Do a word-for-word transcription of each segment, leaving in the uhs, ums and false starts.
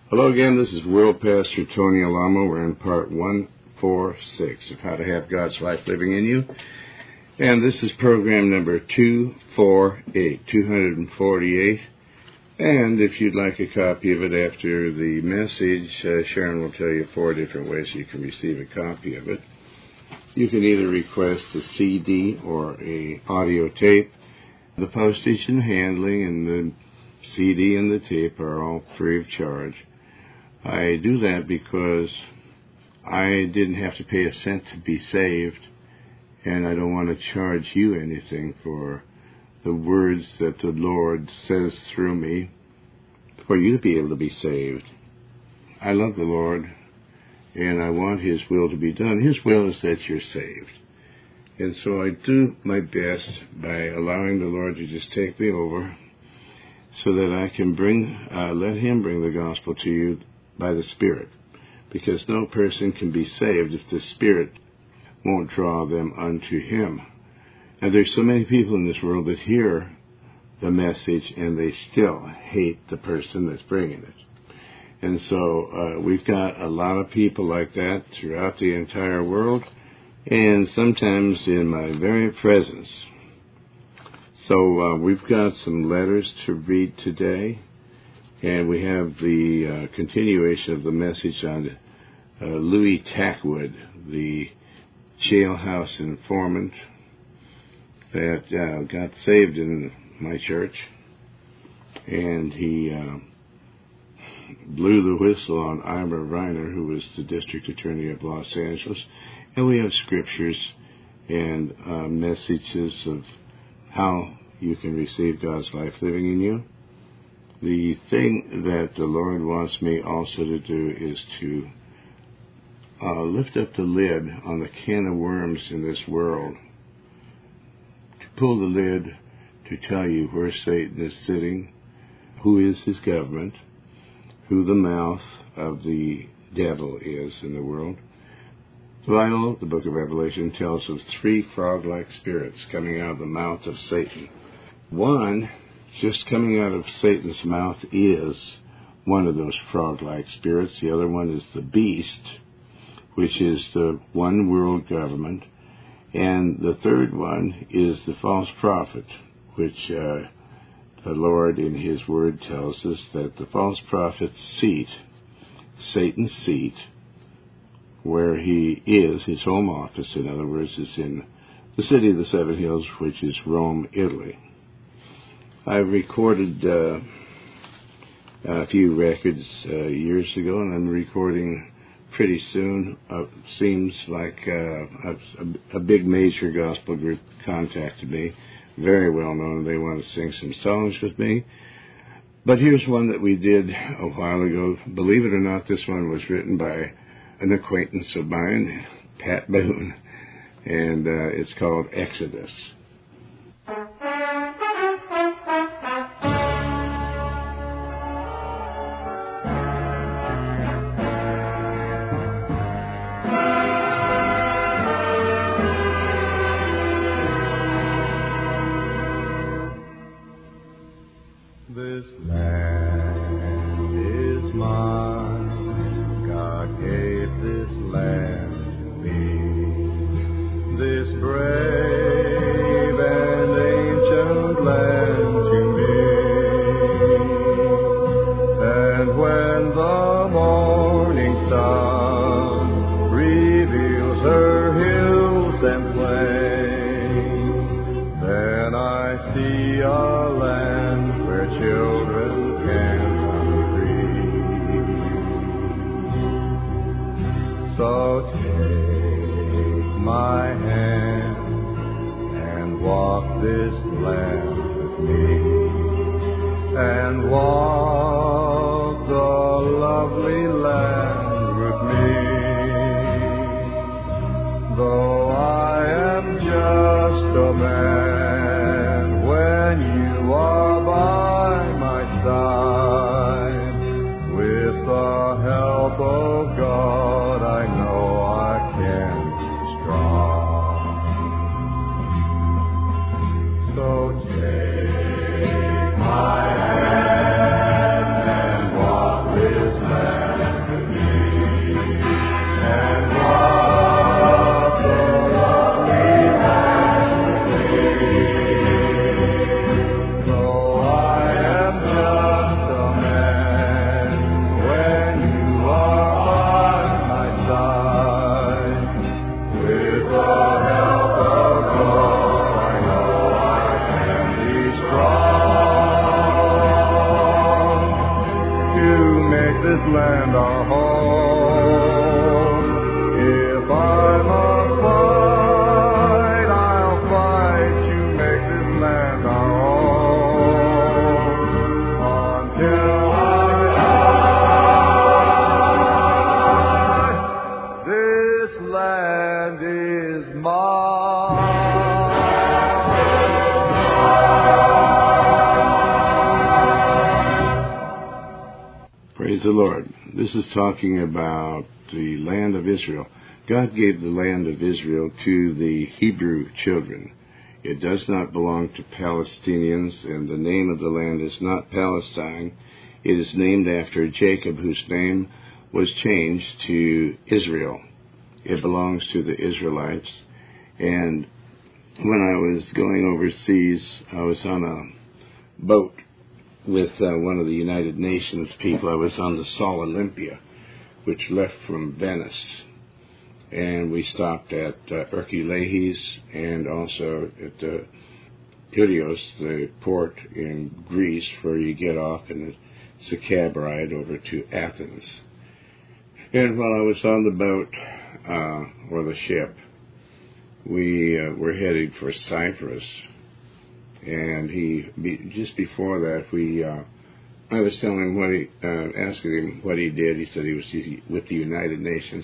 Hello again, this is World Pastor Tony Alamo. We're in part one forty-six of How to Have God's Life Living in You. And this is program number two forty-eight, two forty-eight. And if you'd like a copy of it after the message, uh, Sharon will tell you four different ways you can receive a copy of it. You can either request a C D or a audio tape. The postage and handling and the C D and the tape are all free of charge. I do that because I didn't have to pay a cent to be saved, and I don't want to charge you anything for the words that the Lord says through me for you to be able to be saved. I love the Lord, and I want His will to be done. His will is that you're saved. And so I do my best by allowing the Lord to just take me over so that I can bring, uh, let Him bring the gospel to you by the Spirit, because no person can be saved if the Spirit won't draw them unto Him. And there's so many people in this world that hear the message and they still hate the person that's bringing it. And so uh, we've got a lot of people like that throughout the entire world, and sometimes in my very presence. So uh, we've got some letters to read today. And we have the uh, continuation of the message on uh, Louis Tackwood, the jailhouse informant that uh, got saved in my church. And he uh, blew the whistle on Ira Reiner, who was the district attorney of Los Angeles. And we have scriptures and uh, messages of how you can receive God's life living in you. The thing that the Lord wants me also to do is to uh, lift up the lid on the can of worms in this world, to pull the lid to tell you where Satan is sitting, who is his government, who the mouth of the devil is in the world. The Bible, the book of Revelation, tells of three frog-like spirits coming out of the mouth of Satan. One just coming out of Satan's mouth is one of those frog-like spirits. The other one is the beast, which is the one world government. And the third one is the false prophet, which uh, the Lord in His Word tells us that the false prophet's seat, Satan's seat, where he is, his home office, in other words, is in the city of the Seven Hills, which is Rome, Italy. I've recorded uh, a few records uh, years ago, and I'm recording pretty soon. Uh, seems like uh, a, a big major gospel group contacted me, very well known. They want to sing some songs with me. But here's one that we did a while ago. Believe it or not, this one was written by an acquaintance of mine, Pat Boone, and uh, it's called Exodus. This land is mine, God gave this land to me, this brave and ancient land to me. And when the morning sun reveals her hills and plains, then I see a land where children can come free. So take my hand and walk this land with me, and walk the lovely land with me. Though I am just a man, when you are by my side, with the help of God, I know I can be strong. So take my hand and walk this land. this land our home. If I must fight, I'll fight to make this land our home. Until I die, this land is mine. Praise the Lord. This is talking about the land of Israel. God gave the land of Israel to the Hebrew children. It does not belong to Palestinians, and the name of the land is not Palestine. It is named after Jacob, whose name was changed to Israel. It belongs to the Israelites. And when I was going overseas, I was on a boat with uh, one of the United Nations people. I was on the Sol Olympia, which left from Venice. And we stopped at uh, Erkilehes and also at the Piraeus, the port in Greece, where you get off and it's a cab ride over to Athens. And while I was on the boat, uh, or the ship, we uh, were headed for Cyprus. And he, just before that, we, uh, I was telling him what he, uh, asking him what he did. He said he was with the United Nations,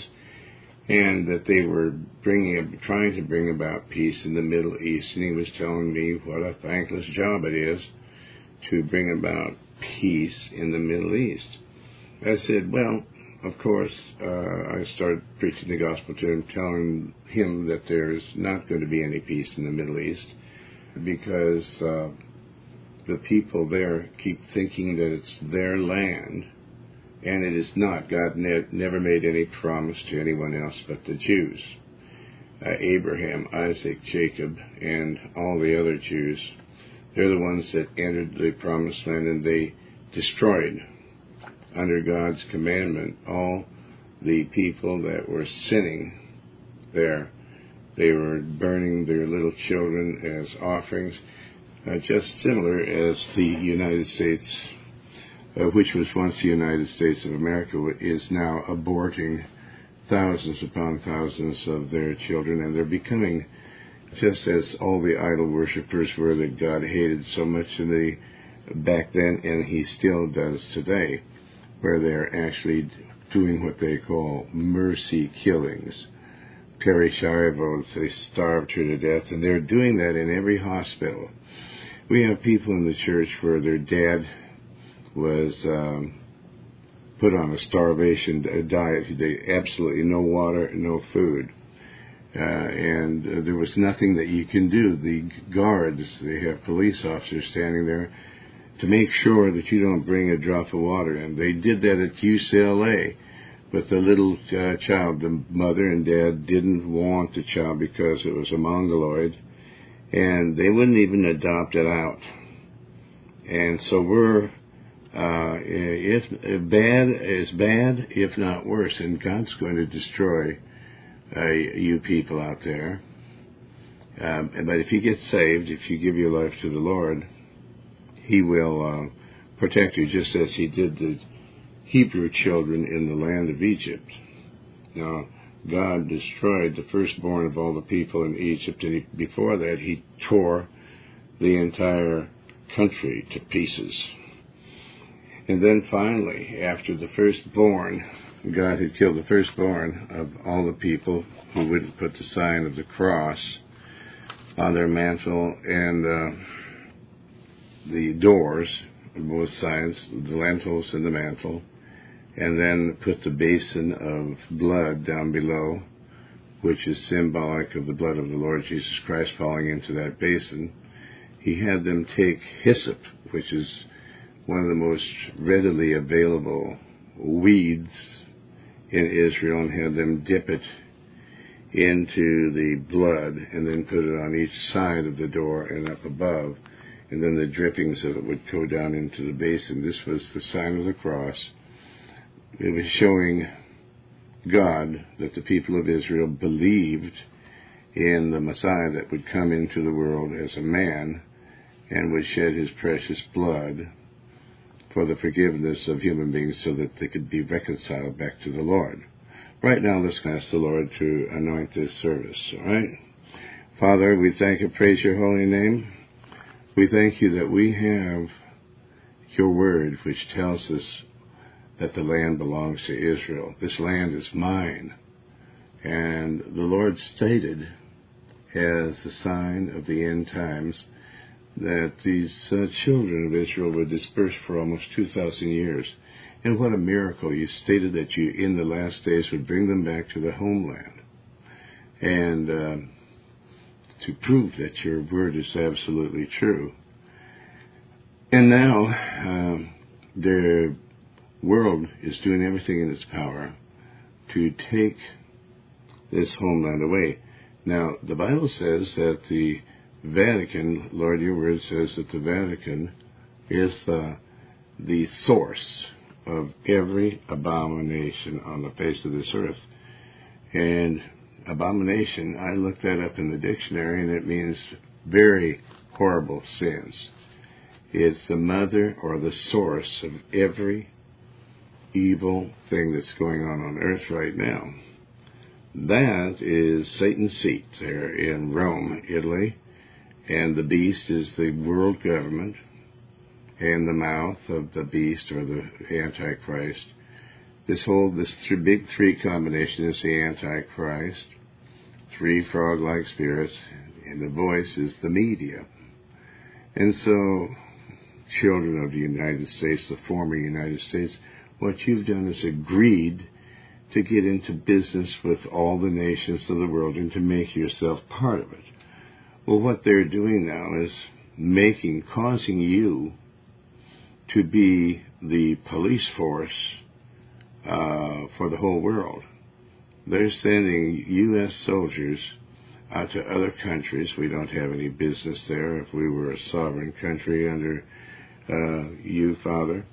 and that they were bringing, trying to bring about peace in the Middle East. And he was telling me what a thankless job it is to bring about peace in the Middle East. I said, well, of course, uh, I started preaching the gospel to him, telling him that there's not going to be any peace in the Middle East, because uh, the people there keep thinking that it's their land, and it is not. God ne- never made any promise to anyone else but the Jews. Uh, Abraham, Isaac, Jacob, and all the other Jews, they're the ones that entered the promised land, and they destroyed, under God's commandment, all the people that were sinning there. They were burning their little children as offerings, uh, just similar as the United States, uh, which was once the United States of America, is now aborting thousands upon thousands of their children, and they're becoming just as all the idol worshippers were that God hated so much in the back then, and he still does today, where they're actually doing what they call mercy killings. Terry Sharivo, they starved her to death, and they're doing that in every hospital. We have people in the church where their dad was um, put on a starvation diet. They absolutely no water, no food. Uh, and uh, there was nothing that you can do. The guards, they have police officers standing there to make sure that you don't bring a drop of water in. They did that at U C L A. But the little uh, child, the mother and dad didn't want the child because it was a mongoloid, and they wouldn't even adopt it out. And so we're, uh, if, if bad is bad, if not worse, and God's going to destroy uh, you people out there. Um, but if you get saved, if you give your life to the Lord, he will uh, protect you just as he did the Hebrew children in the land of Egypt. Now, God destroyed the firstborn of all the people in Egypt, and he, before that, he tore the entire country to pieces. And then finally, after the firstborn, God had killed the firstborn of all the people who wouldn't put the sign of the cross on their mantle and uh, the doors on both sides, the lentils and the mantle, and then put the basin of blood down below, which is symbolic of the blood of the Lord Jesus Christ falling into that basin. He had them take hyssop, which is one of the most readily available weeds in Israel, and had them dip it into the blood and then put it on each side of the door and up above, and then the drippings of it would go down into the basin. This was the sign of the cross. It was showing God that the people of Israel believed in the Messiah that would come into the world as a man and would shed his precious blood for the forgiveness of human beings so that they could be reconciled back to the Lord. Right now, let's ask the Lord to anoint this service, all right? Father, we thank and praise your holy name. We thank you that we have your word, which tells us that the land belongs to Israel. This land is mine. And the Lord stated as a sign of the end times that these uh, children of Israel were dispersed for almost two thousand years. And what a miracle. You stated that you, in the last days, would bring them back to the homeland. And uh, to prove that your word is absolutely true. And now, um, the world is doing everything in its power to take this homeland away. Now, the Bible says that the Vatican, Lord, your word says that the Vatican is uh, the source of every abomination on the face of this earth. And abomination, I looked that up in the dictionary, and it means very horrible sins. It's the mother or the source of every evil thing that's going on on earth right now. That is Satan's seat there in Rome, Italy, and the beast is the world government, and the mouth of the beast or the Antichrist. This whole, this th- big three combination is the Antichrist, three frog-like spirits, and the voice is the media. And so, children of the United States, the former United States, what you've done is agreed to get into business with all the nations of the world and to make yourself part of it. Well, what they're doing now is making, causing you to be the police force uh, for the whole world. They're sending U S soldiers out to other countries. We don't have any business there if we were a sovereign country under uh, you, Father.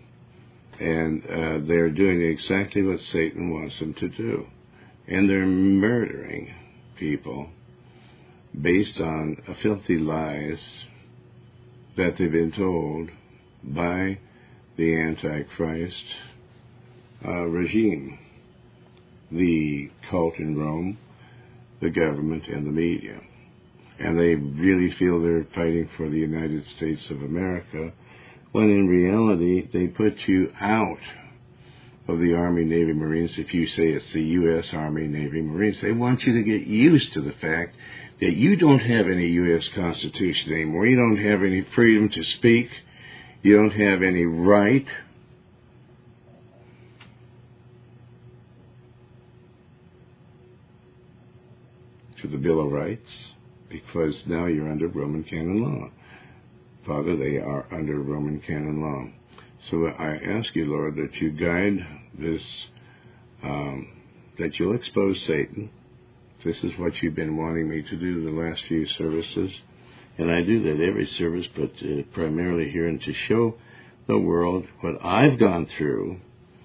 And uh, they're doing exactly what Satan wants them to do. And they're murdering people based on filthy lies that they've been told by the Antichrist uh, regime, the cult in Rome, the government, and the media. And they really feel they're fighting for the United States of America, when in reality they put you out of the Army, Navy, Marines. If you say it's the U S Army, Navy, Marines, they want you to get used to the fact that you don't have any U S Constitution anymore. You don't have any freedom to speak. You don't have any right to the Bill of Rights, because now you're under Roman canon law. Father, they are under Roman canon law. So I ask you, Lord, that you guide this, um, that you'll expose Satan. This is what you've been wanting me to do the last few services. And I do that every service, but uh, primarily here, and to show the world what I've gone through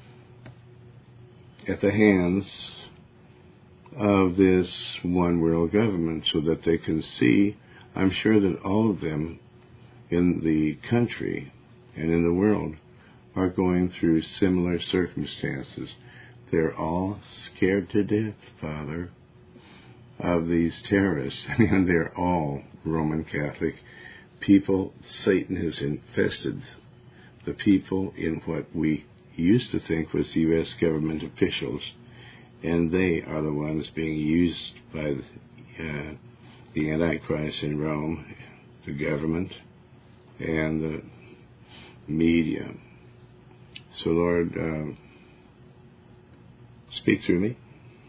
at the hands of this one world government, so that they can see. I'm sure that all of them in the country and in the world are going through similar circumstances. They're all scared to death, Father, of these terrorists, and they're all Roman Catholic people. Satan has infested the people in what we used to think was U S government officials, and they are the ones being used by the, uh, the Antichrist in Rome, the government, and the media. So, Lord, uh, speak through me.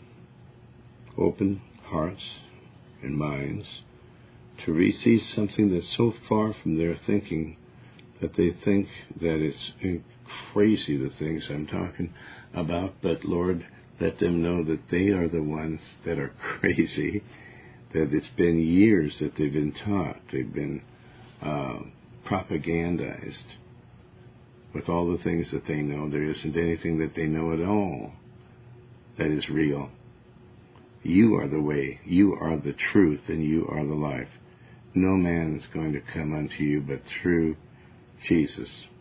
Open hearts and minds to receive something that's so far from their thinking that they think that it's crazy, the things I'm talking about. But, Lord, let them know that they are the ones that are crazy, that it's been years that they've been taught. They've been uh, propagandized with all the things that they know. There isn't anything that they know at all that is real. You are the way, you are the truth, and you are the life. No man is going to come unto you but through Jesus.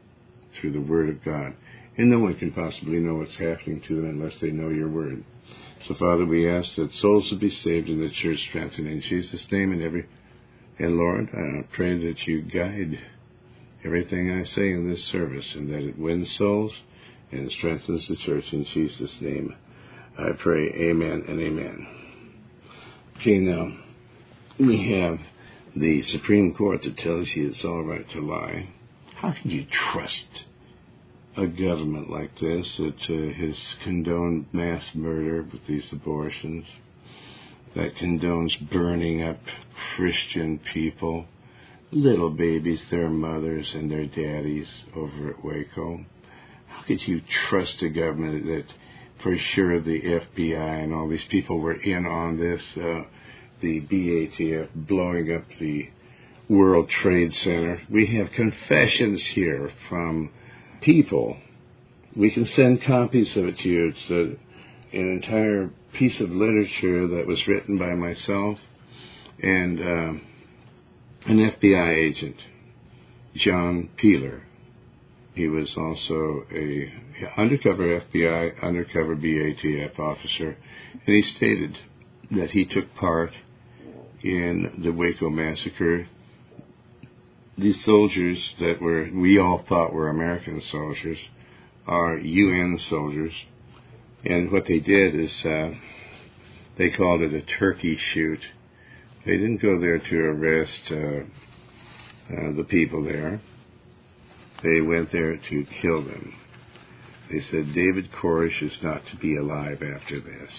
through the Word of God. And no one can possibly know what's happening to them unless they know your Word. So, Father, we ask that souls will be saved and the church strengthened in Jesus' name. And every and Lord, I pray that you guide everything I say in this service and that it wins souls and strengthens the church in Jesus' name. I pray, amen and amen. Okay, now, we have the Supreme Court that tells you it's all right to lie. How can you trust a government like this that uh, has condoned mass murder with these abortions, that condones burning up Christian people, little babies, their mothers and their daddies over at Waco? How could you trust a government that for sure the F B I and all these people were in on this, uh, the B A T F blowing up the World Trade Center? We have confessions here from people. We can send copies of it to you. It's a, an entire piece of literature that was written by myself and um, an F B I agent, John Peeler. He was also a undercover F B I, undercover B A T F officer, and he stated that he took part in the Waco massacre. These soldiers that were, we all thought were American soldiers, are U N soldiers. And what they did is uh, they called it a turkey shoot. They didn't go there to arrest uh, uh, the people there. They went there to kill them. They said David Koresh is not to be alive after this.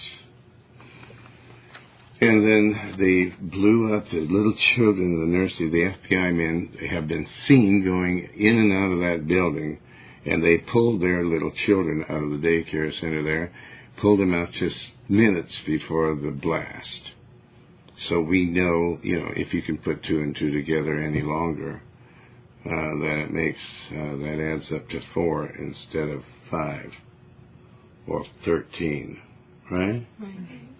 And then they blew up the little children in the nursery. The F B I men have been seen going in and out of that building, and they pulled their little children out of the daycare center there, pulled them out just minutes before the blast. So we know, you know, if you can put two and two together any longer, uh, that it makes, uh, that adds up to four instead of five or thirteen, right? Right.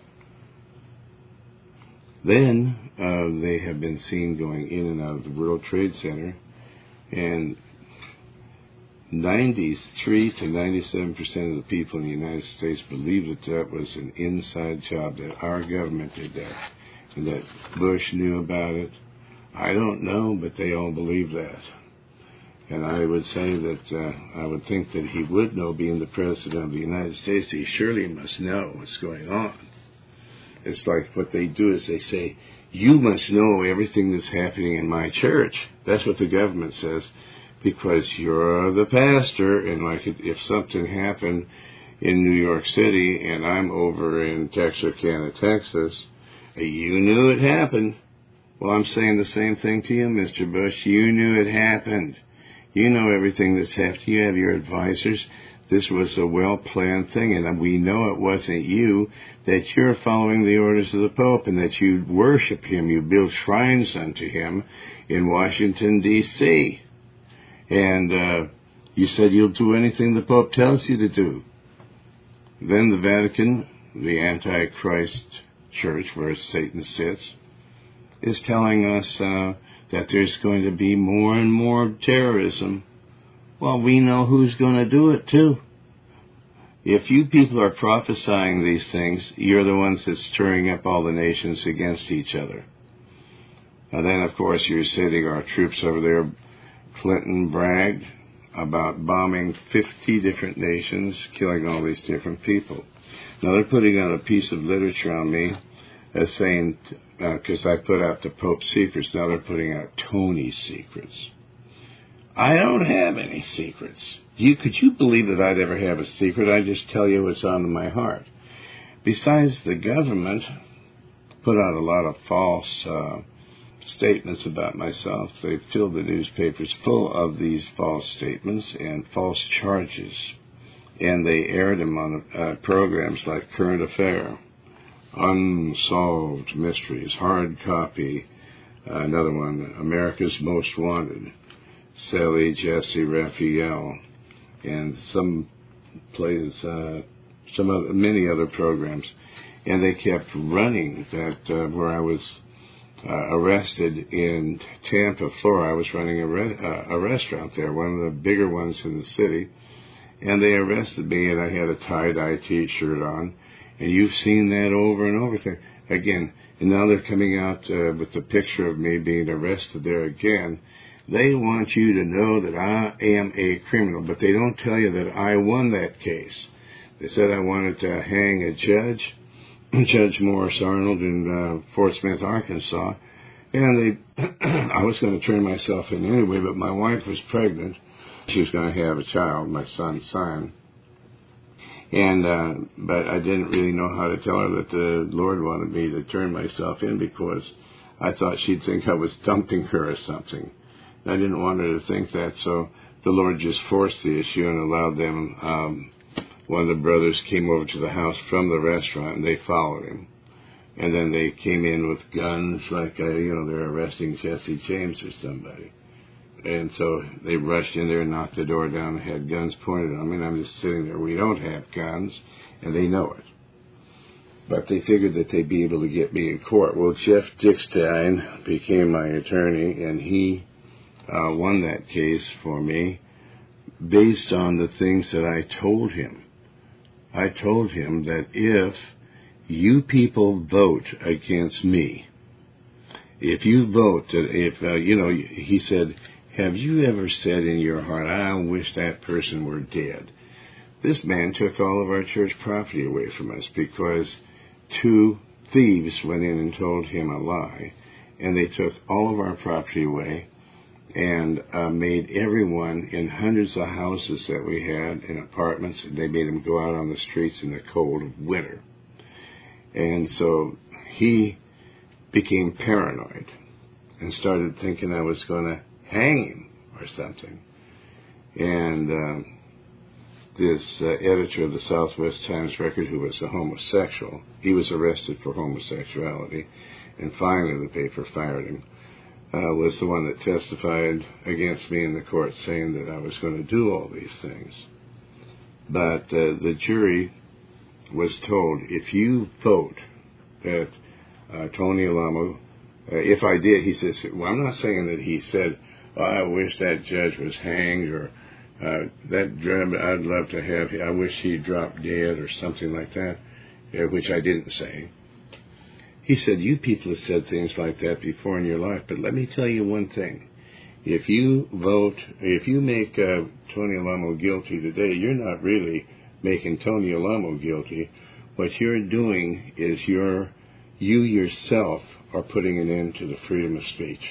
Then uh, they have been seen going in and out of the World Trade Center, and ninety-three to ninety-seven percent of the people in the United States believe that that was an inside job, that our government did that, and that Bush knew about it. I don't know, but they all believe that. And I would say that uh, I would think that he would know, being the President of the United States. He surely must know what's going on. It's like what they do is they say, you must know everything that's happening in my church. That's what the government says, because you're the pastor, and like if something happened in New York City and I'm over in Texarkana, Texas, you knew it happened. Well, I'm saying the same thing to you, Mister Bush. You knew it happened. You know everything that's happened. You have your advisors. This was a well-planned thing, and we know it wasn't you, that you're following the orders of the Pope and that you worship him. You build shrines unto him in Washington, D C And uh, you said you'll do anything the Pope tells you to do. Then the Vatican, the Antichrist church where Satan sits, is telling us uh, that there's going to be more and more terrorism. Well, we know who's going to do it, too. If you people are prophesying these things, you're the ones that's stirring up all the nations against each other. And then, of course, you're sending our troops over there. Clinton bragged about bombing fifty different nations, killing all these different people. Now, they're putting out a piece of literature on me as saying, because uh, I put out the Pope's secrets, now they're putting out Tony's secrets. I don't have any secrets. You, could you believe that I'd ever have a secret? I just tell you what's on my heart. Besides, the government put out a lot of false uh, statements about myself. They filled the newspapers full of these false statements and false charges. And they aired them on uh, programs like Current Affair, Unsolved Mysteries, Hard Copy, uh, another one, America's Most Wanted, Sally Jesse Raphael, and some plays, uh, some other, many other programs, and they kept running that uh, where I was uh, arrested in Tampa, Florida. I was running a, re- uh, a restaurant there, one of the bigger ones in the city, and they arrested me, and I had a tie-dye T-shirt on, and you've seen that over and over again. Again, and now they're coming out uh, with the picture of me being arrested there again. They want you to know that I am a criminal, but they don't tell you that I won that case. They said I wanted to hang a judge, Judge Morris Arnold in uh, Fort Smith, Arkansas, and they, I was going to turn myself in anyway, but my wife was pregnant. She was going to have a child, my son, Simon. And, uh, but I didn't really know how to tell her that the Lord wanted me to turn myself in because I thought she'd think I was dumping her or something. I didn't want her to think that, so the Lord just forced the issue and allowed them. Um, one of the brothers came over to the house from the restaurant, and they followed him. And then they came in with guns, like, uh, you know, they're arresting Jesse James or somebody. And so they rushed in there and knocked the door down and had guns pointed on me, and I'm just sitting there. We don't have guns, and they know it. But they figured that they'd be able to get me in court. Well, Jeff Dickstein became my attorney, and he uh, won that case for me based on the things that I told him. I told him that if you people vote against me, if you vote, that if, uh, you know, he said, have you ever said in your heart, I wish that person were dead? This man took all of our church property away from us because two thieves went in and told him a lie, and they took all of our property away and uh, made everyone in hundreds of houses that we had in apartments, and they made them go out on the streets in the cold of winter. And so he became paranoid and started thinking I was going to hang him or something. And uh, this uh, editor of the Southwest Times Record, who was a homosexual, he was arrested for homosexuality, and finally the paper fired him, uh, was the one that testified against me in the court, saying that I was going to do all these things. But uh, the jury was told, if you vote that uh, Tony Alamo, uh, if I did, he says, well, I'm not saying that he said, oh, I wish that judge was hanged, or uh, that judge, I'd love to have, I wish he dropped dead, or something like that, uh, which I didn't say. He said, you people have said things like that before in your life, but let me tell you one thing. If you vote, if you make uh, Tony Alamo guilty today, you're not really making Tony Alamo guilty. What you're doing is you're, you yourself are putting an end to the freedom of speech.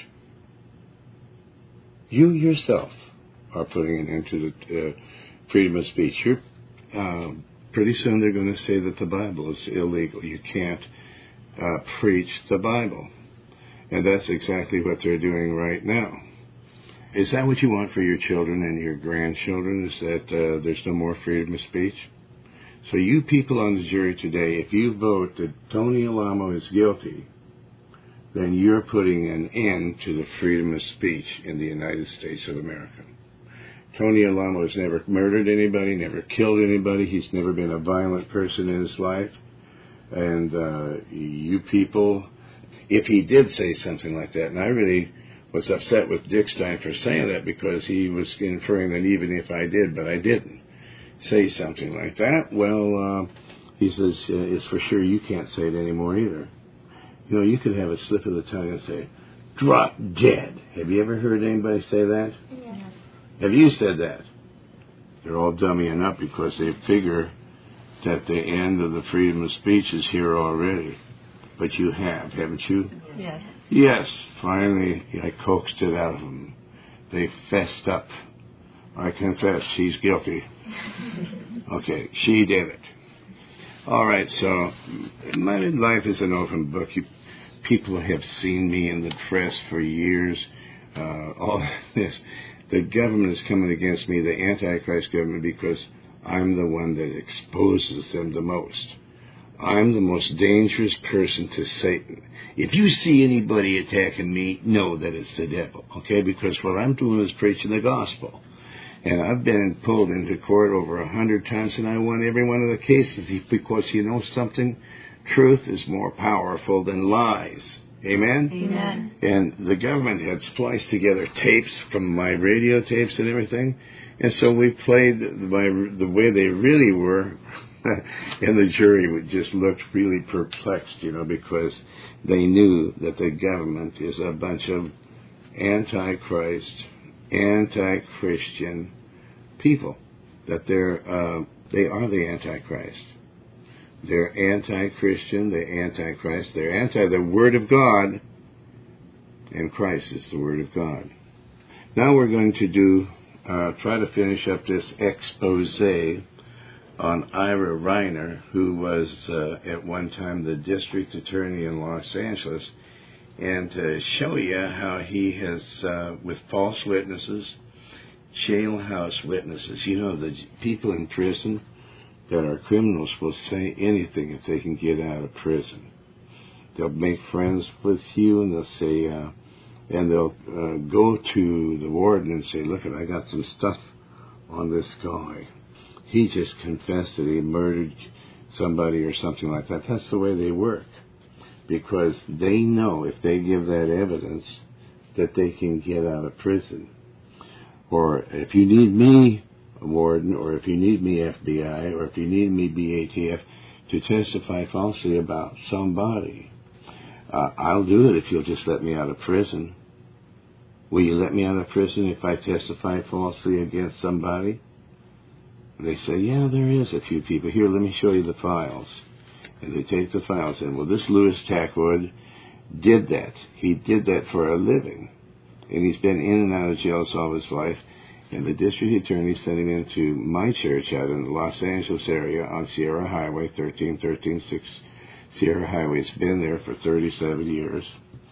You yourself are putting an end to the uh, freedom of speech. You're, uh, pretty soon they're going to say that the Bible is illegal. You can't uh, preach the Bible. And that's exactly what they're doing right now. Is that what you want for your children and your grandchildren, is that uh, there's no more freedom of speech? So you people on the jury today, if you vote that Tony Alamo is guilty, then you're putting an end to the freedom of speech in the United States of America. Tony Alamo has never murdered anybody, never killed anybody. He's never been a violent person in his life. And uh, you people, if he did say something like that, and I really was upset with Dickstein for saying that because he was inferring that even if I did, but I didn't say something like that, well, uh, he says, uh, it's for sure you can't say it anymore either. You know, you could have a slip of the tongue and say, drop dead. Have you ever heard anybody say that? Yeah. Have you said that? They're all dummying up because they figure that the end of the freedom of speech is here already. But you have, haven't you? Yes. Yes. Finally, I coaxed it out of them. They fessed up. I confess, she's guilty. Okay, she did it. All right, so my life is an open book. You, people have seen me in the press for years. Uh, all this. The government is coming against me, the Antichrist government, because I'm the one that exposes them the most. I'm the most dangerous person to Satan. If you see anybody attacking me, know that it's the devil, okay? Because what I'm doing is preaching the gospel. And I've been pulled into court over a hundred times, and I won every one of the cases because, you know something? Truth is more powerful than lies. Amen? Amen. And the government had spliced together tapes from my radio tapes and everything. And so we played my, the way they really were. And the jury would just looked really perplexed, you know, because they knew that the government is a bunch of anti-Christ, anti-Christian people. That they're, uh, they are the anti-Christ. They're anti-Christian, they're anti-Christ, they're anti the Word of God, and Christ is the Word of God. Now we're going to do, uh, try to finish up this expose on Ira Reiner, who was uh, at one time the district attorney in Los Angeles, and to show you how he has, uh, with false witnesses, jailhouse witnesses. You know, the people in prison that are criminals will say anything if they can get out of prison. They'll make friends with you, and they'll say, uh, and they'll uh, go to the warden and say, look, I got some stuff on this guy. He just confessed that he murdered somebody or something like that. That's the way they work. Because they know if they give that evidence that they can get out of prison. Or if you need me, warden, or if you need me, F B I, or if you need me, B A T F, to testify falsely about somebody, uh, I'll do it if you'll just let me out of prison. Will you let me out of prison if I testify falsely against somebody? They say, yeah, there is a few people. Here, let me show you the files. And they take the files in. Well, this Louis Tackwood did that. He did that for a living. And he's been in and out of jail all his life. And the district attorney sent him into my church out in the Los Angeles area on Sierra Highway, thirteen thirteen six Sierra Highway. It's been there for thirty-seven years.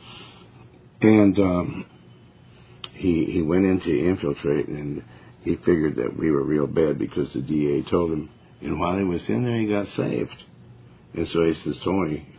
And um, he he went in to infiltrate, and he figured that we were real bad because the D A told him. And while he was in there, he got saved. And so he says, Tony,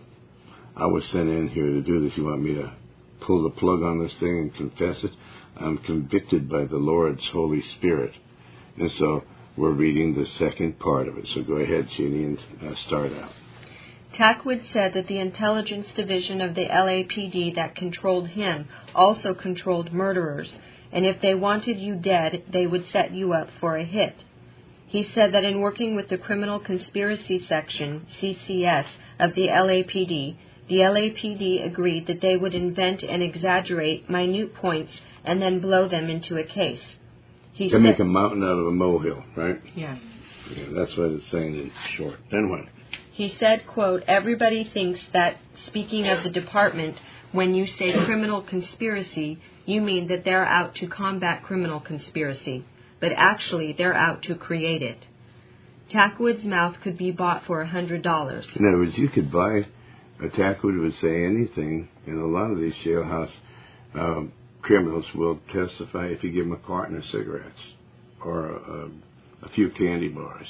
I was sent in here to do this. You want me to pull the plug on this thing and confess it? I'm convicted by the Lord's Holy Spirit. And so we're reading the second part of it. So go ahead, Jeannie, and uh, start out. Tackwood said that the intelligence division of the L A P D that controlled him also controlled murderers, and if they wanted you dead, they would set you up for a hit. He said that in working with the Criminal Conspiracy Section, C C S, of the L A P D, the L A P D agreed that they would invent and exaggerate minute points and then blow them into a case. He They said, make a mountain out of a molehill, right? Yes. Yeah, that's what it's saying in short. Then what? He said, quote, everybody thinks that, speaking of the department, when you say criminal conspiracy, you mean that they're out to combat criminal conspiracy, but actually they're out to create it. Tackwood's mouth could be bought for a hundred dollars. In other words, you could buy a Tackwood would say anything, and a lot of these jailhouse um, criminals will testify if you give them a carton of cigarettes or a, a, a few candy bars.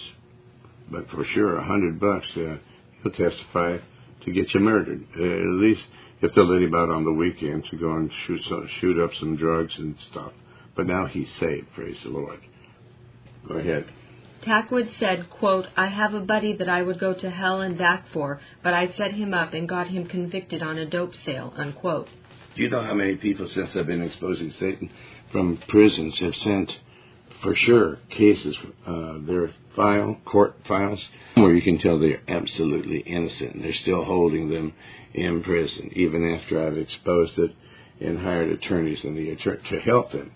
But for sure, a hundred bucks, uh, he'll testify to get you murdered. Uh, at least if they'll let him out on the weekend to go and shoot some, shoot up some drugs and stuff. But now he's saved, praise the Lord. Go ahead. Tackwood said, quote, I have a buddy that I would go to hell and back for, but I set him up and got him convicted on a dope sale, unquote. Do you know how many people, since I've been exposing Satan, from prisons have sent, for sure, cases, uh, their file, court files, where you can tell they're absolutely innocent, and they're still holding them in prison, even after I've exposed it and hired attorneys and the attorney to help them.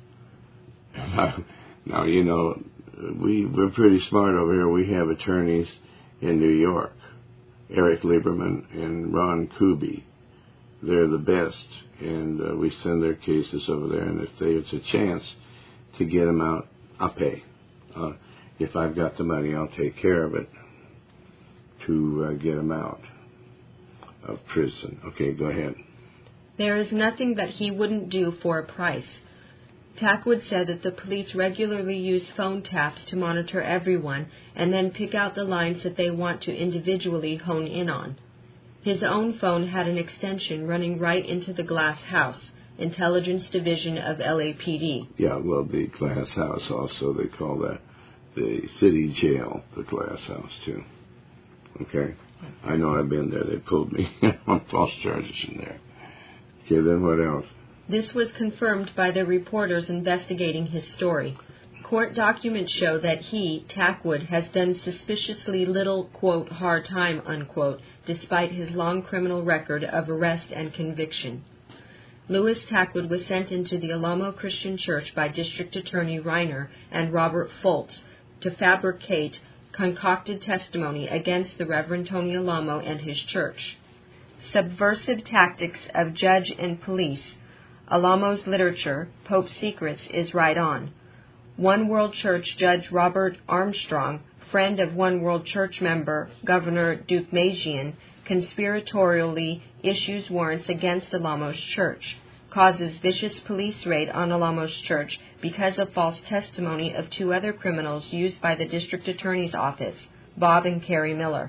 Now, you know, we, we're pretty smart over here. We have attorneys in New York, Eric Lieberman and Ron Kuby. They're the best, and uh, we send their cases over there, and if there's a chance to get them out, I'll pay. Uh, if I've got the money, I'll take care of it to uh, get them out of prison. Okay, go ahead. There is nothing that he wouldn't do for a price. Tackwood said that the police regularly use phone taps to monitor everyone and then pick out the lines that they want to individually hone in on. His own phone had an extension running right into the glass house, intelligence division of L A P D. Yeah, well, the glass house also, they call that the city jail, the glass house, too. Okay? I know I've been there. They pulled me on false charges in there. Okay, then what else? This was confirmed by the reporters investigating his story. Court documents show that he, Tackwood, has done suspiciously little, quote, hard time, unquote, despite his long criminal record of arrest and conviction. Louis Tackwood was sent into the Alamo Christian Church by District Attorney Reiner and Robert Foltz to fabricate concocted testimony against the Reverend Tony Alamo and his church. Subversive Tactics of Judge and Police. Alamo's Literature, Pope's Secrets, is right on. One World Church Judge Robert Armstrong, friend of One World Church member Governor Duke Magian, conspiratorially issues warrants against Alamo's church, causes vicious police raid on Alamo's church because of false testimony of two other criminals used by the District Attorney's Office, Bob and Carrie Miller.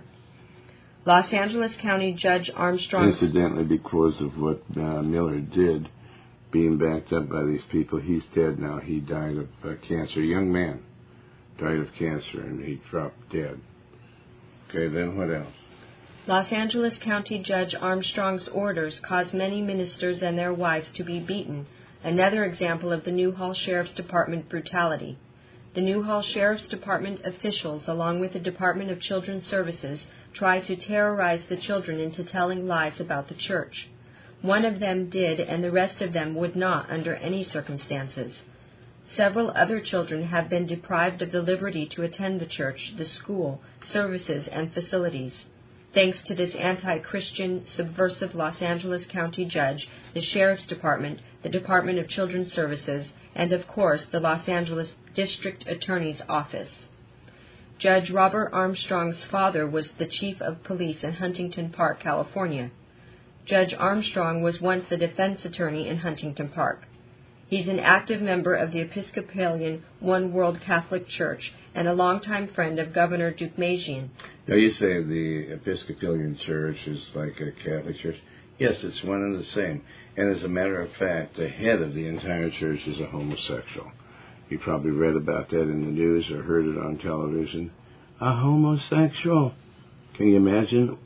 Los Angeles County Judge Armstrong... Incidentally, because of what uh, Miller did, being backed up by these people, he's dead now. He died of uh, cancer. A young man died of cancer, and he dropped dead. Okay, then what else? Los Angeles County Judge Armstrong's orders caused many ministers and their wives to be beaten, another example of the Newhall Sheriff's Department brutality. The Newhall Sheriff's Department officials, along with the Department of Children's Services, try to terrorize the children into telling lies about the church. One of them did, and the rest of them would not under any circumstances. Several other children have been deprived of the liberty to attend the church, the school, services, and facilities. Thanks to this anti-Christian, subversive Los Angeles County judge, the Sheriff's Department, the Department of Children's Services, and of course the Los Angeles District Attorney's Office. Judge Robert Armstrong's father was the chief of police in Huntington Park, California. Judge Armstrong was once the defense attorney in Huntington Park. He's an active member of the Episcopalian One World Catholic Church and a longtime friend of Governor Duke Magian. Now, you say the Episcopalian Church is like a Catholic church. Yes, it's one and the same. And as a matter of fact, the head of the entire church is a homosexual. You probably read about that in the news or heard it on television. A homosexual. Can you imagine?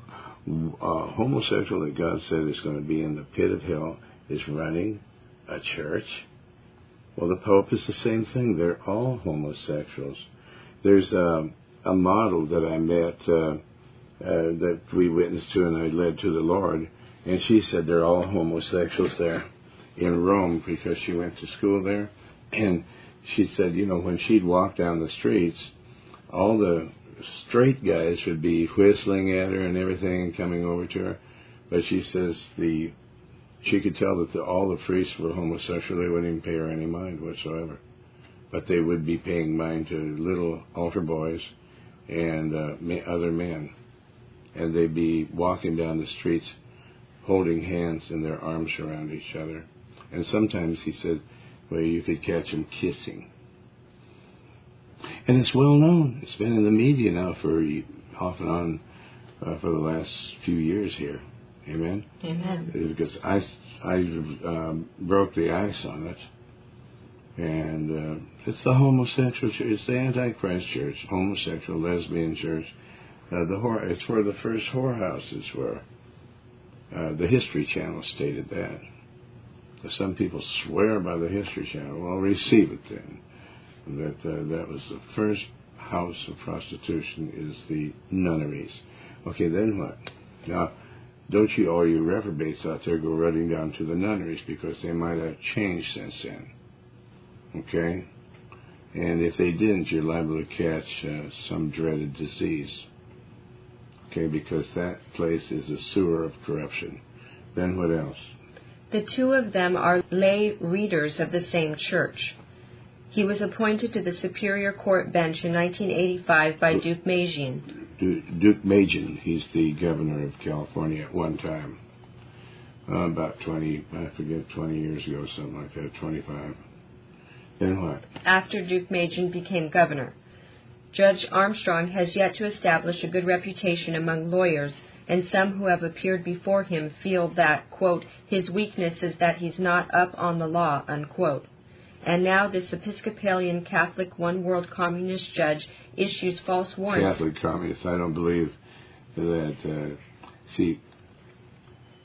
A homosexual that God said is going to be in the pit of hell is running a church? Well, the Pope is the same thing. They're all homosexuals. There's a, a model that I met uh, uh, that we witnessed to and I led to the Lord, and she said they're all homosexuals there in Rome because she went to school there. And she said, you know, when she'd walk down the streets, all the straight guys would be whistling at her and everything and coming over to her. But she says the she could tell that the, all the priests were homosexual. They wouldn't even pay her any mind whatsoever. But they would be paying mind to little altar boys and uh, other men. And they'd be walking down the streets holding hands and their arms around each other. And sometimes he said, well, you could catch them kissing. And it's well known. It's been in the media now for off and on uh, for the last few years here. Amen? Amen. Because I, I um, broke the ice on it. And uh, it's the homosexual church. It's the Antichrist church, homosexual, lesbian church. Uh, the whore, it's where the first whorehouses were. Uh, the History Channel stated that. Some people swear by the History Channel. Well, receive it then. That uh, that was the first house of prostitution is the nunneries. Okay, then what? Now, don't you, all you reprobates out there, go running down to the nunneries because they might have changed since then. Okay? And if they didn't, you're liable to catch uh, some dreaded disease. Okay, because that place is a sewer of corruption. Then what else? The two of them are lay readers of the same church. He was appointed to the Superior Court bench in nineteen eighty-five by Duke Magian. Duke Magian, he's the governor of California at one time. Uh, about twenty, I forget, twenty years ago, something like that, twenty-five. Then what? After Duke Magian became governor. Judge Armstrong has yet to establish a good reputation among lawyers, and some who have appeared before him feel that, quote, his weakness is that he's not up on the law, unquote. And now this Episcopalian Catholic One World Communist judge issues false warrants. Catholic Communist, I don't believe that, uh, see,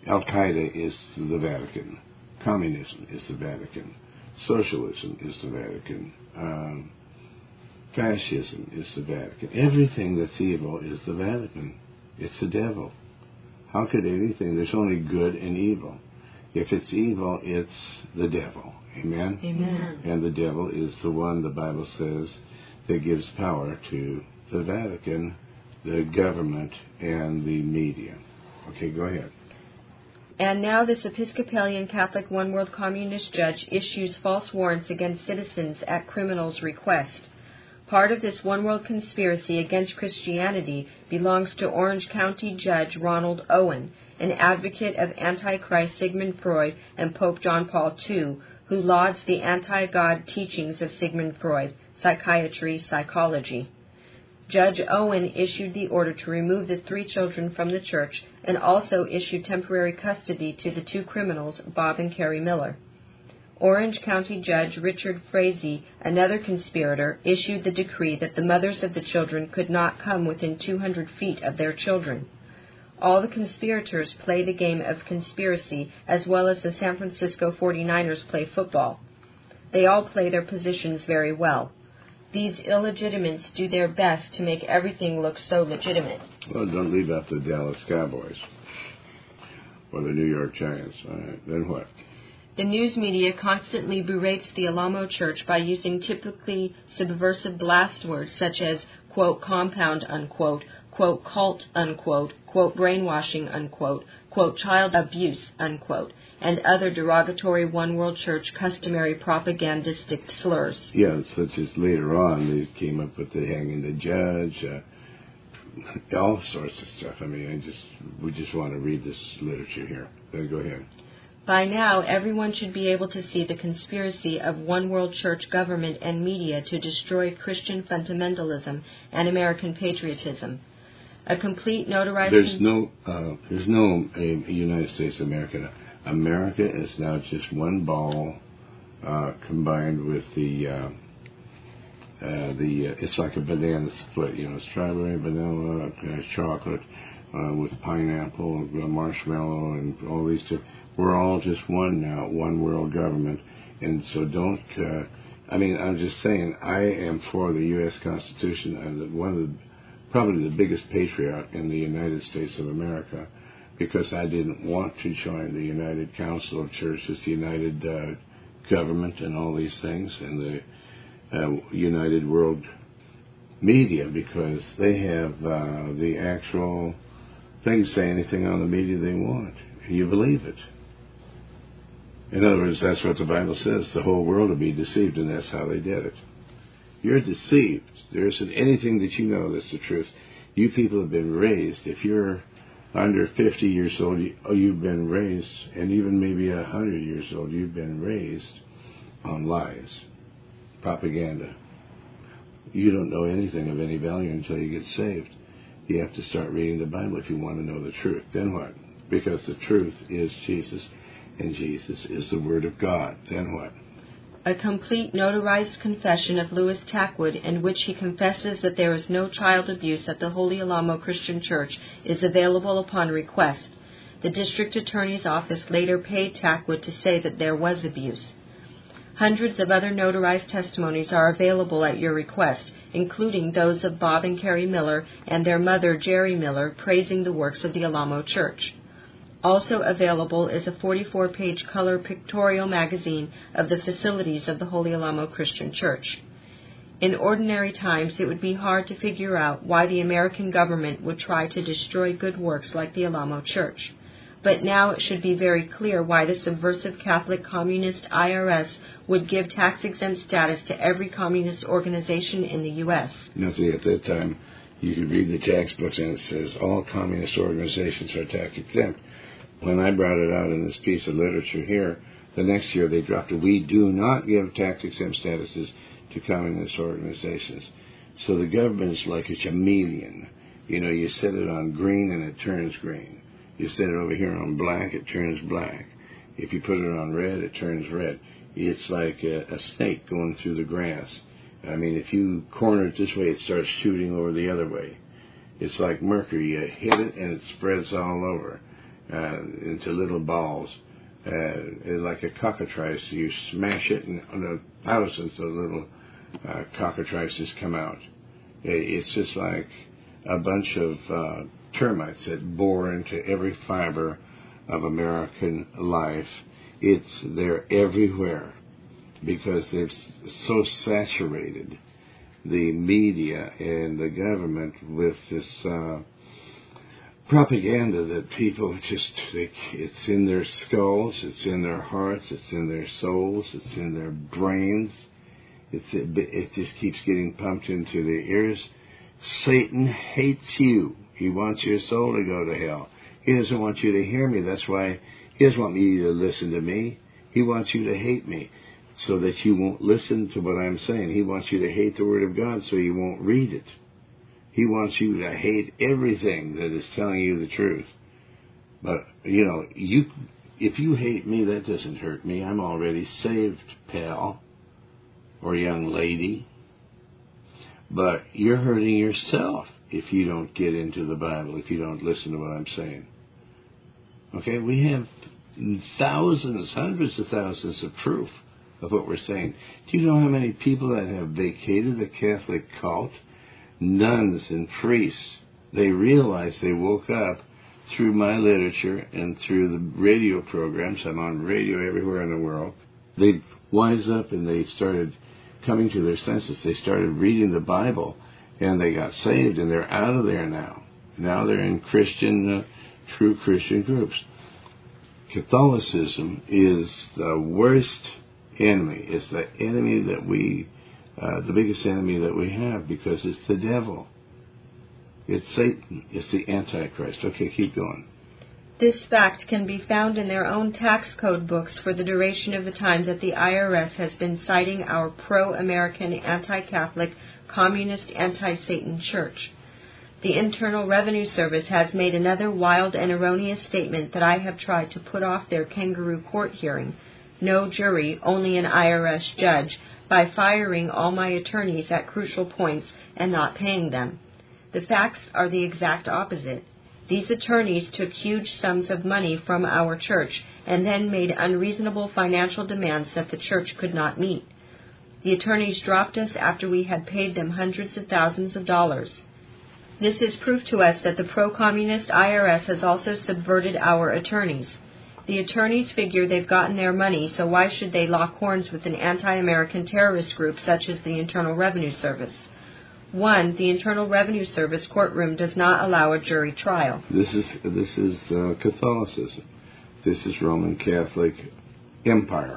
Al-Qaeda is the Vatican. Communism is the Vatican. Socialism is the Vatican. Um, fascism is the Vatican. Everything that's evil is the Vatican. It's the devil. How could anything? There's only good and evil. If it's evil, it's the devil. Amen? Amen. And the devil is the one, the Bible says, that gives power to the Vatican, the government, and the media. Okay, go ahead. And now this Episcopalian Catholic One World Communist judge issues false warrants against citizens at criminals' request. Part of this One World conspiracy against Christianity belongs to Orange County Judge Ronald Owen, an advocate of Antichrist Sigmund Freud and Pope John Paul the Second, who lauds the anti-God teachings of Sigmund Freud, psychiatry, psychology. Judge Owen issued the order to remove the three children from the church and also issued temporary custody to the two criminals, Bob and Carrie Miller. Orange County Judge Richard Frazee, another conspirator, issued the decree that the mothers of the children could not come within two hundred feet of their children. All the conspirators play the game of conspiracy as well as the San Francisco forty-niners play football. They all play their positions very well. These illegitimates do their best to make everything look so legitimate. Well, don't leave out the Dallas Cowboys or the New York Giants. All right, then what? The news media constantly berates the Alamo Church by using typically subversive blast words such as, quote, compound, unquote, quote, cult, unquote, quote, brainwashing, unquote, quote, child abuse, unquote, and other derogatory One World Church customary propagandistic slurs. Yeah, such as later on they came up with the hanging the judge, uh, all sorts of stuff. I mean, I just we just want to read this literature here. Then go ahead. By now, everyone should be able to see the conspiracy of One World Church government and media to destroy Christian fundamentalism and American patriotism. A complete notarized... There's no, uh, there's no uh, United States of America. America is now just one ball uh, combined with the, uh, uh, the uh, it's like a banana split, you know, strawberry, vanilla, uh, chocolate, uh, with pineapple, uh, marshmallow, and all these two. We're all just one now, one world government. And so don't, uh, I mean, I'm just saying, I am for the U S Constitution. I'm one of the, probably the biggest patriot in the United States of America, because I didn't want to join the United Council of Churches, the United uh, Government, and all these things, and the uh, United World Media, because they have uh, the actual things, say anything on the media they want. You believe it. In other words, that's what the Bible says. The whole world will be deceived, and that's how they did it. You're deceived. There isn't anything that you know that's the truth. You people have been raised. If you're under fifty years old, you've been raised, and even maybe one hundred years old, you've been raised on lies, propaganda. You don't know anything of any value until you get saved. You have to start reading the Bible if you want to know the truth. Then what? Because the truth is Jesus, and Jesus is the Word of God. Then what? A complete notarized confession of Louis Tackwood, in which he confesses that there is no child abuse at the Holy Alamo Christian Church, is available upon request. The district attorney's office later paid Tackwood to say that there was abuse. Hundreds of other notarized testimonies are available at your request, including those of Bob and Carrie Miller and their mother, Jerry Miller, praising the works of the Alamo Church. Also available is a forty-four page color pictorial magazine of the facilities of the Holy Alamo Christian Church. In ordinary times, it would be hard to figure out why the American government would try to destroy good works like the Alamo Church. But now it should be very clear why the subversive Catholic Communist I R S would give tax-exempt status to every communist organization in the U S Now, see, at that time, you could read the tax books, and it says all communist organizations are tax-exempt. When I brought it out in this piece of literature here, the next year they dropped it. We do not give tax-exempt statuses to communist organizations. So the government is like a chameleon. You know, you set it on green and it turns green. You set it over here on black, it turns black. If you put it on red, it turns red. It's like a, a snake going through the grass. I mean, if you corner it this way, it starts shooting over the other way. It's like mercury. You hit it and it spreads all over. uh, into little balls. Uh, like a cockatrice, you smash it and uh, thousands of little uh, cockatrices come out. It's just like a bunch of uh, termites that bore into every fiber of American life. It's they're everywhere because they've so saturated the media and the government with this uh, propaganda that people just, they, it's in their skulls, it's in their hearts, it's in their souls, it's in their brains. It's, it, it just keeps getting pumped into their ears. Satan hates you. He wants your soul to go to hell. He doesn't want you to hear me. That's why he doesn't want you to listen to me. He wants you to hate me so that you won't listen to what I'm saying. He wants you to hate the Word of God so you won't read it. He wants you to hate everything that is telling you the truth. But, you know, you if you hate me, that doesn't hurt me. I'm already saved, pal or young lady. But you're hurting yourself if you don't get into the Bible, if you don't listen to what I'm saying. Okay, we have thousands, hundreds of thousands of proof of what we're saying. Do you know how many people that have vacated the Catholic cult? Nuns and priests. They realized they woke up through my literature and through the radio programs. I'm on radio everywhere in the world. They wise up and they started coming to their senses. They started reading the Bible and they got saved and they're out of there now. Now they're in Christian, uh, true Christian groups. Catholicism is the worst enemy. It's the enemy that we Uh, the biggest enemy that we have because it's the devil. It's Satan. It's the Antichrist. Okay, keep going. This fact can be found in their own tax code books for the duration of the time that the I R S has been citing our pro-American, anti-Catholic, communist, anti-Satan church. The Internal Revenue Service has made another wild and erroneous statement that I have tried to put off their kangaroo court hearing, no jury, only an I R S judge, by firing all my attorneys at crucial points and not paying them. The facts are the exact opposite. These attorneys took huge sums of money from our church and then made unreasonable financial demands that the church could not meet. The attorneys dropped us after we had paid them hundreds of thousands of dollars. This is proof to us that the pro-communist I R S has also subverted our attorneys. The attorneys figure they've gotten their money, so why should they lock horns with an anti-American terrorist group such as the Internal Revenue Service? One, the Internal Revenue Service courtroom does not allow a jury trial. This is this is uh, Catholicism. This is Roman Catholic Empire.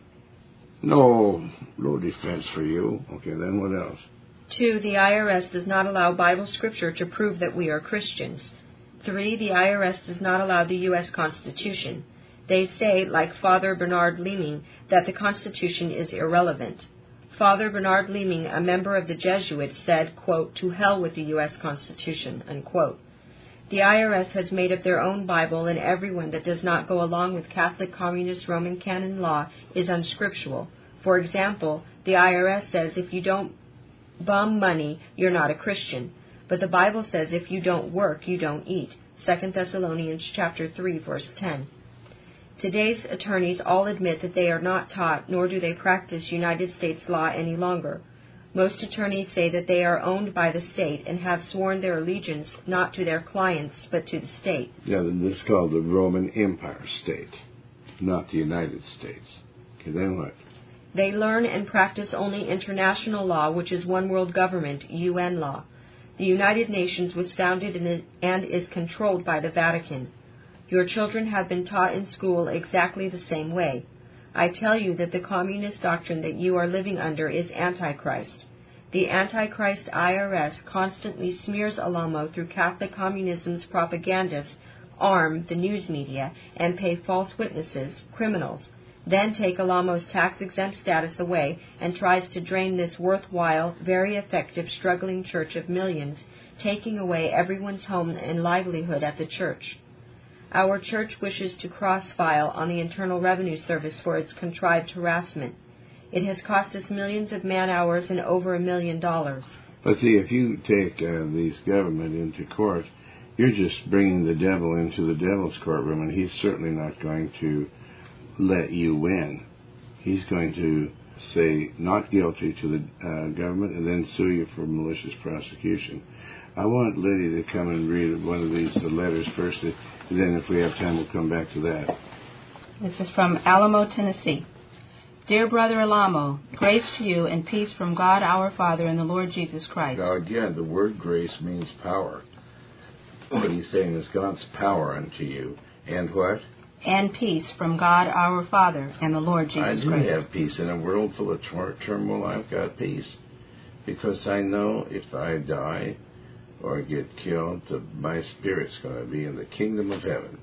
No, no defense for you. Okay, then what else? Two, the I R S does not allow Bible scripture to prove that we are Christians. Three, the I R S does not allow the U S Constitution. They say, like Father Bernard Leeming, that the Constitution is irrelevant. Father Bernard Leeming, a member of the Jesuits, said, quote, "To hell with the U S Constitution," unquote. The I R S has made up their own Bible, and everyone that does not go along with Catholic Communist Roman canon law is unscriptural. For example, the I R S says if you don't bum money, you're not a Christian. But the Bible says if you don't work, you don't eat. Second Thessalonians chapter three, verse ten. Today's attorneys all admit that they are not taught, nor do they practice United States law any longer. Most attorneys say that they are owned by the state and have sworn their allegiance not to their clients, but to the state. Yeah, this is called the Roman Empire state, not the United States. Okay, then what? They learn and practice only international law, which is one world government, U N law. The United Nations was founded in and is controlled by the Vatican. Your children have been taught in school exactly the same way. I tell you that the communist doctrine that you are living under is Antichrist. The Antichrist I R S constantly smears Alamo through Catholic communism's propagandists, arm the news media, and pay false witnesses, criminals, then take Alamo's tax-exempt status away and tries to drain this worthwhile, very effective, struggling church of millions, taking away everyone's home and livelihood at the church. Our church wishes to cross-file on the Internal Revenue Service for its contrived harassment. It has cost us millions of man-hours and over a million dollars. But see, if you take uh, these government into court, you're just bringing the devil into the devil's courtroom, and he's certainly not going to let you win. He's going to say not guilty to the uh, government and then sue you for malicious prosecution. I want Lydia to come and read one of these uh, letters first, and then if we have time, we'll come back to that. This is from Alamo, Tennessee. Dear Brother Alamo, grace to you and peace from God our Father and the Lord Jesus Christ. Now again, the word grace means power. What he's saying is God's power unto you. And what? And peace from God our Father and the Lord Jesus Christ. I do have peace. In a world full of tur- turmoil, I've got peace. Because I know if I die or get killed, the, my spirit's going to be in the kingdom of heaven.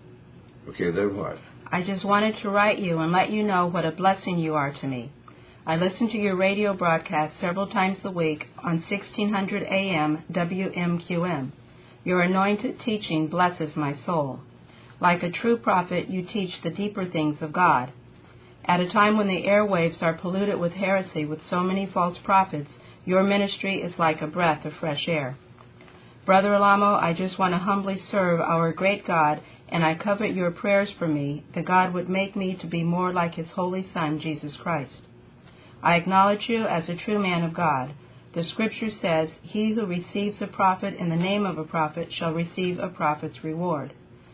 Okay, then what? I just wanted to write you and let you know what a blessing you are to me. I listen to your radio broadcast several times a week on sixteen hundred A M W M Q M. Your anointed teaching blesses my soul. Like a true prophet, you teach the deeper things of God. At a time when the airwaves are polluted with heresy with so many false prophets, your ministry is like a breath of fresh air. Brother Alamo, I just want to humbly serve our great God, and I covet your prayers for me, that God would make me to be more like His Holy Son, Jesus Christ. I acknowledge you as a true man of God. The Scripture says, he who receives a prophet in the name of a prophet shall receive a prophet's reward.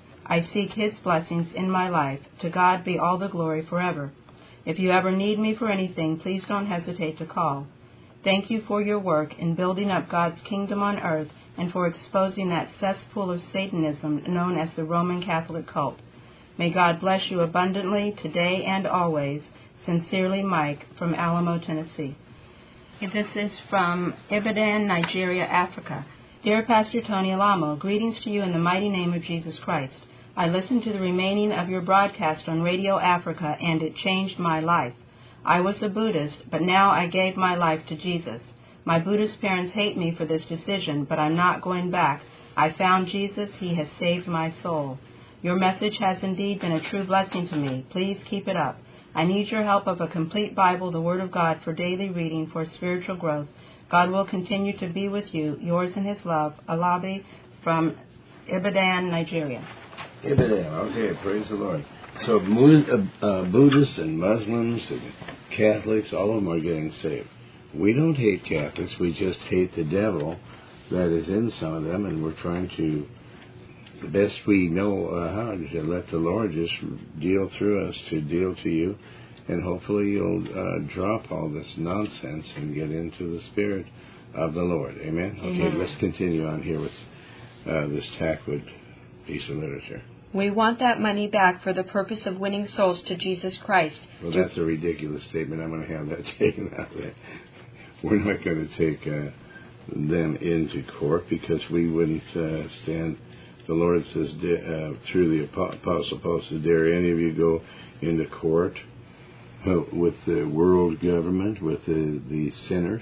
I seek His blessings in my life. To God be all the glory forever. If you ever need me for anything, please don't hesitate to call. Thank you for your work in building up God's kingdom on earth and for exposing that cesspool of Satanism known as the Roman Catholic cult. May God bless you abundantly today and always. Sincerely, Mike, from Alamo, Tennessee. This is from Ibadan, Nigeria, Africa. Dear Pastor Tony Alamo, greetings to you in the mighty name of Jesus Christ. I listened to the remaining of your broadcast on Radio Africa, and it changed my life. I was a Buddhist, but now I gave my life to Jesus. My Buddhist parents hate me for this decision, but I'm not going back. I found Jesus. He has saved my soul. Your message has indeed been a true blessing to me. Please keep it up. I need your help of a complete Bible, the Word of God, for daily reading for spiritual growth. God will continue to be with you. Yours in His love, Alabi from Ibadan, Nigeria. Ibadan, okay, praise the Lord. So uh, uh, Buddhists and Muslims and Catholics, all of them are getting saved. We don't hate Catholics, we just hate the devil that is in some of them, and we're trying to, the best we know uh, how, to let the Lord just deal through us to deal to you, and hopefully you'll uh, drop all this nonsense and get into the Spirit of the Lord. Amen? Okay, Amen. Let's continue on here with uh, this Tackwood piece of literature. We want that money back for the purpose of winning souls to Jesus Christ. Well, that's a ridiculous statement. I'm going to have that taken out of there. We're not going to take uh, them into court because we wouldn't uh, stand. The Lord says uh, through the Apostle Paul says, dare any of you go into court uh, with the world government, with the, the sinners?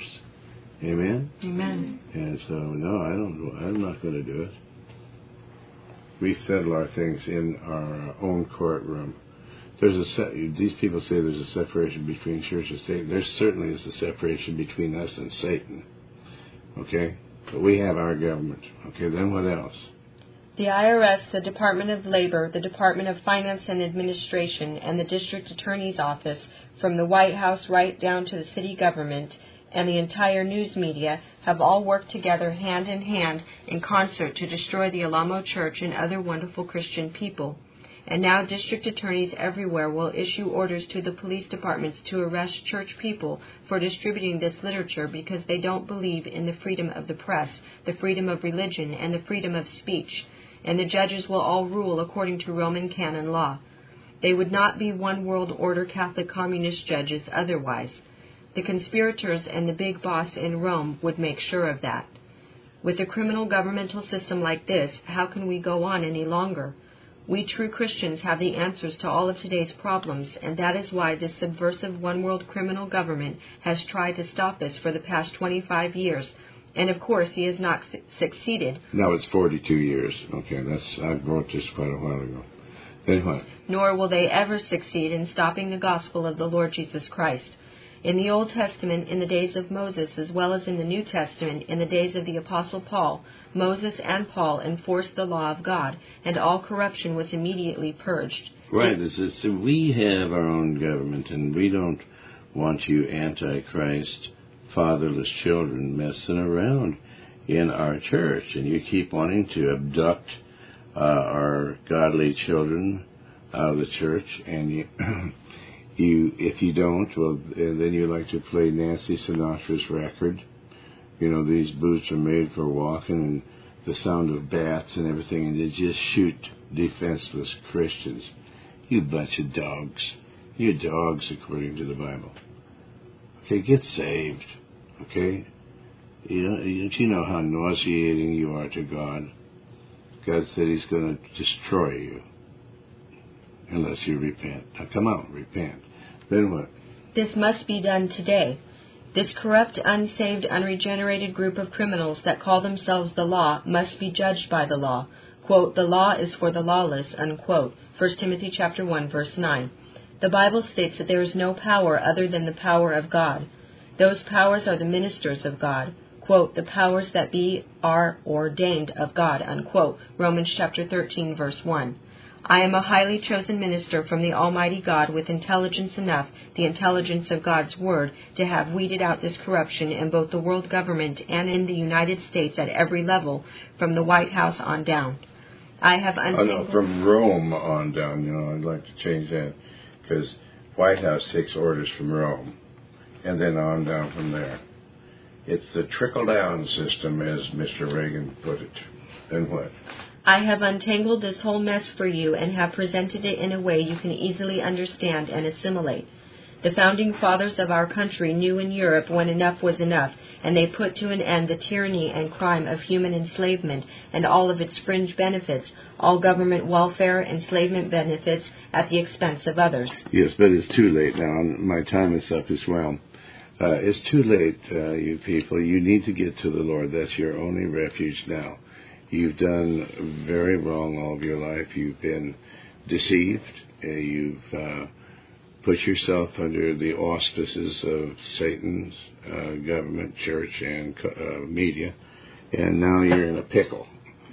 Amen? Amen. And so, no, I don't. I'm not going to do it. We settle our things in our own courtroom. There's a se- these people say there's a separation between church and state. There certainly is a separation between us and Satan. Okay? But we have our government. Okay, then what else? The I R S, the Department of Labor, the Department of Finance and Administration, and the District Attorney's Office, from the White House right down to the city government, and the entire news media have all worked together hand in hand in concert to destroy the Alamo Church and other wonderful Christian people. And now district attorneys everywhere will issue orders to the police departments to arrest church people for distributing this literature because they don't believe in the freedom of the press, the freedom of religion, and the freedom of speech. And the judges will all rule according to Roman canon law. They would not be one world order Catholic communist judges otherwise. The conspirators and the big boss in Rome would make sure of that. With a criminal governmental system like this, how can we go on any longer? We true Christians have the answers to all of today's problems, and that is why this subversive one-world criminal government has tried to stop us for the past twenty-five years. And of course, he has not su- succeeded. No, it's forty-two years. Okay, that's I wrote this quite a while ago. Then what? Nor will they ever succeed in stopping the gospel of the Lord Jesus Christ. In the Old Testament, in the days of Moses, as well as in the New Testament, in the days of the Apostle Paul, Moses and Paul enforced the law of God, and all corruption was immediately purged. Right. It's, it's, we have our own government, and we don't want you Antichrist, fatherless children messing around in our church. And you keep wanting to abduct uh, our godly children out of the church, and you... You, if you don't, well, then you like to play Nancy Sinatra's record. You know, these boots are made for walking, and the sound of bats and everything, and they just shoot defenseless Christians. You bunch of dogs. You're dogs, according to the Bible. Okay, get saved. Okay? You know, don't you know how nauseating you are to God? God said He's going to destroy you unless you repent. Now come out, repent. Then what? This must be done today. This corrupt, unsaved, unregenerated group of criminals that call themselves the law must be judged by the law. Quote, the law is for the lawless, unquote. First Timothy chapter one, verse nine. The Bible states that there is no power other than the power of God. Those powers are the ministers of God. Quote, the powers that be are ordained of God, unquote. Romans chapter thirteen, verse one. I am a highly chosen minister from the Almighty God with intelligence enough, the intelligence of God's Word, to have weeded out this corruption in both the world government and in the United States at every level, from the White House on down. I have untangled... Oh, no, from Rome on down, you know, I'd like to change that, because White House takes orders from Rome, and then on down from there. It's the trickle-down system, as Mister Reagan put it. And what? I have untangled this whole mess for you and have presented it in a way you can easily understand and assimilate. The founding fathers of our country knew in Europe when enough was enough, and they put to an end the tyranny and crime of human enslavement and all of its fringe benefits, all government welfare, enslavement benefits at the expense of others. Yes, but it's too late now. My time is up as well. Uh, it's too late, uh, you people. You need to get to the Lord. That's your only refuge now. You've done very wrong all of your life. You've been deceived. Uh, you've uh, put yourself under the auspices of Satan's uh, government, church, and uh, media, and now you're in a pickle.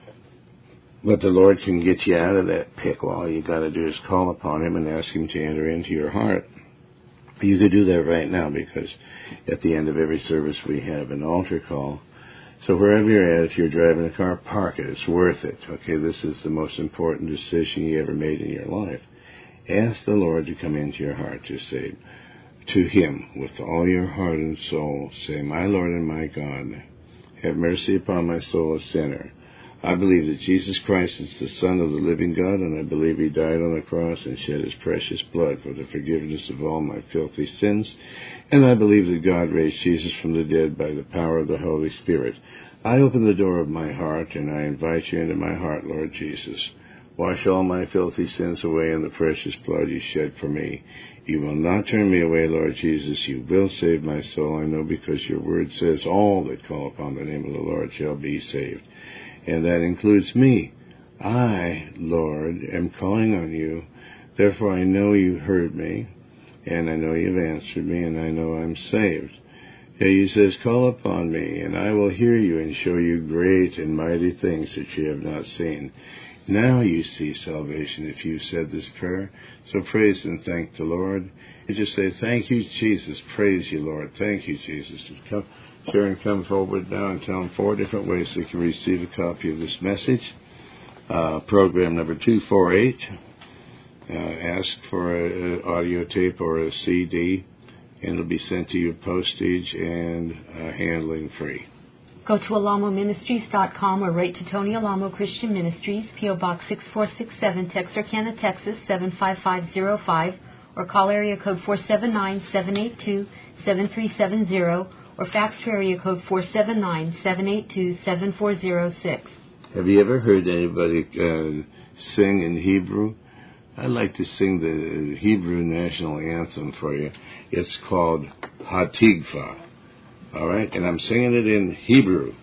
But the Lord can get you out of that pickle. All you got to do is call upon Him and ask Him to enter into your heart. You could do that right now, because at the end of every service we have an altar call. So wherever you're at, if you're driving a car, park it. It's worth it. Okay, this is the most important decision you ever made in your life. Ask the Lord to come into your heart to say to Him with all your heart and soul, say, my Lord and my God, have mercy upon my soul, a sinner. I believe that Jesus Christ is the Son of the living God, and I believe He died on the cross and shed His precious blood for the forgiveness of all my filthy sins. And I believe that God raised Jesus from the dead by the power of the Holy Spirit. I open the door of my heart, and I invite you into my heart, Lord Jesus. Wash all my filthy sins away in the precious blood you shed for me. You will not turn me away, Lord Jesus. You will save my soul, I know, because your word says all that call upon the name of the Lord shall be saved. And that includes me. I, Lord, am calling on you. Therefore I know you heard me, and I know you've answered me, and I know I'm saved. He says, call upon me, and I will hear you and show you great and mighty things that you have not seen. Now you see salvation if you've said this prayer. So praise and thank the Lord. And just say, thank you, Jesus. Praise you, Lord. Thank you, Jesus. Just come, Sharon, come forward now and tell them four different ways they can receive a copy of this message. Uh, program number two forty-eight. Uh, ask for an audio tape or a C D, and it'll be sent to you postage and uh, handling free. Go to alamo ministries dot com or write to Tony Alamo Christian Ministries, P O Box six four six seven, Texarkana, Texas seven five five zero five, or call area code four seven nine, seven eight two, seven three seven zero, or fax to area code four seven nine, seven eight two, seven four zero six. Have you ever heard anybody uh, sing in Hebrew? I'd like to sing the Hebrew national anthem for you. It's called Hatikva. All right? And I'm singing it in Hebrew.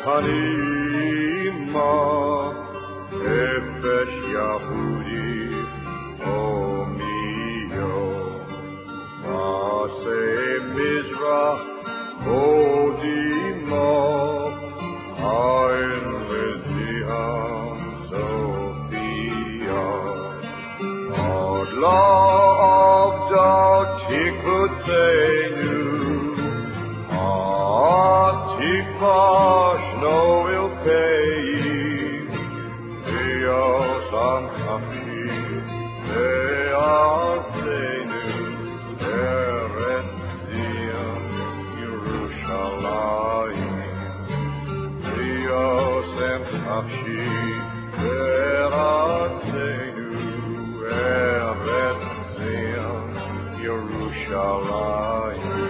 Hanima, Efesh Yahudi, Omio, Mase Mizrach, Odimo, Ein Leziam, Sophia, Adla Avda Tikutseinu, Atikvash no Ilpei, Dios Anchafi, Deatenu, Eretz Zion, Yerushalayim, Dios Anchafi, Deatenu, Eretz Zion, Yerushalayim.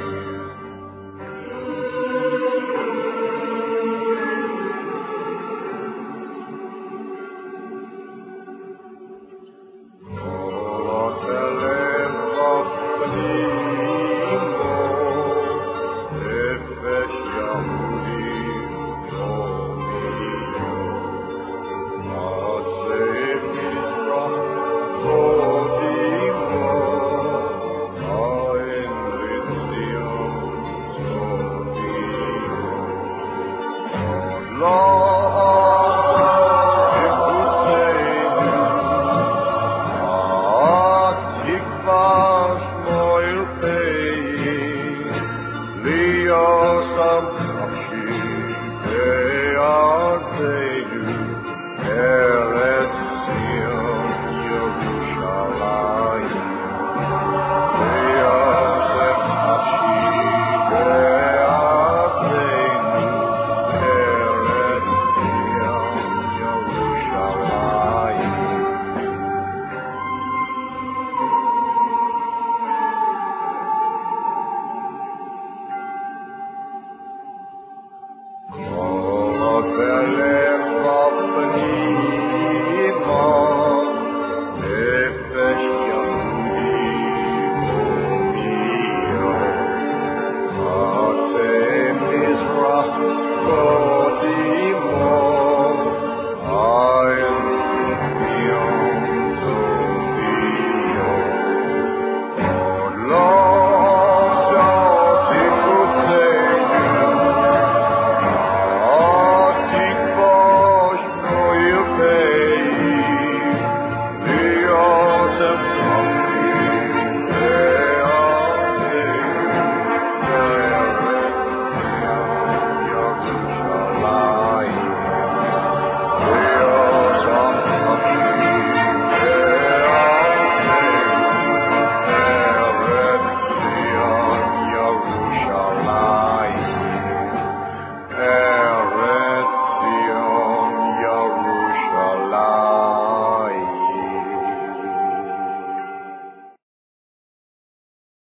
Bele